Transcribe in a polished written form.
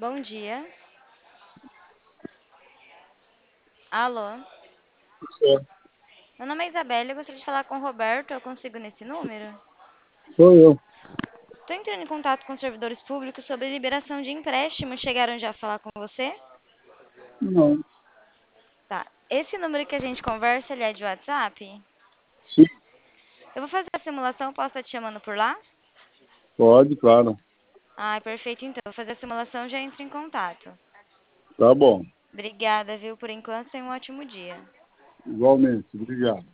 Bom dia. Alô? Certo. Meu nome é Isabela, eu gostaria de falar com o Roberto. Eu consigo nesse número? Sou eu. Estou entrando em contato com os servidores públicos sobre liberação de empréstimo. Chegaram já a falar com você? Não. Tá. Esse número que a gente conversa, ele é de WhatsApp? Sim, Eu vou fazer a simulação, posso estar te chamando por lá? pode, claro. Ah, perfeito então. Vou fazer a simulação e já entro em contato. Tá bom. Obrigada, viu, por enquanto. Tenha um ótimo dia. Igualmente. Obrigado.